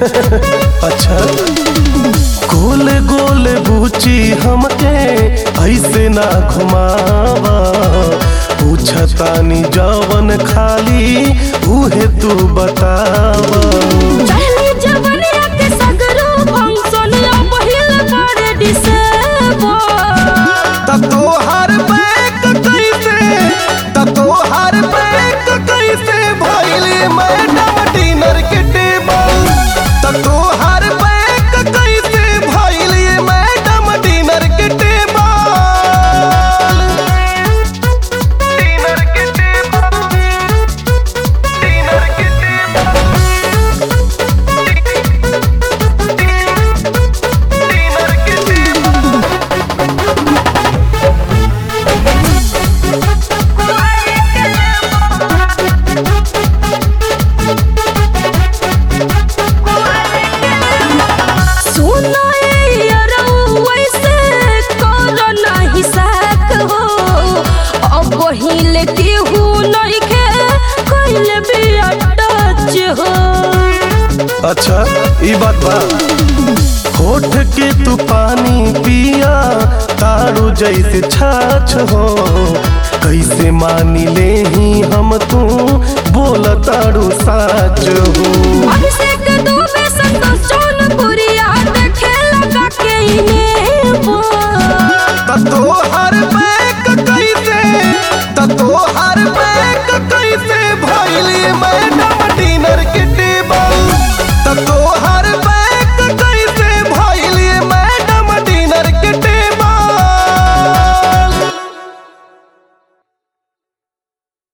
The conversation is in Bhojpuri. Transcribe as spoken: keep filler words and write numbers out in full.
अच्छा गोल गोल बूची हमके ऐसे ना घुमावा, पूछतानी जवन खाली उहे तू बतावा। तोहार बैक कैसे तोहार बैक कैसे भइले मैडम डिनर के टेबल, तोहार बैक कैसे भइले मैडम डिनर के टेबल, डिनर के टेबल, डिनर के टेबल, डिनर के टेबल। अच्छा ई बात बा, होठ के तू पानी पिया तारू जैसे छाछ हो, कैसे मानी ले ही हम तू बोला तारू साच हो।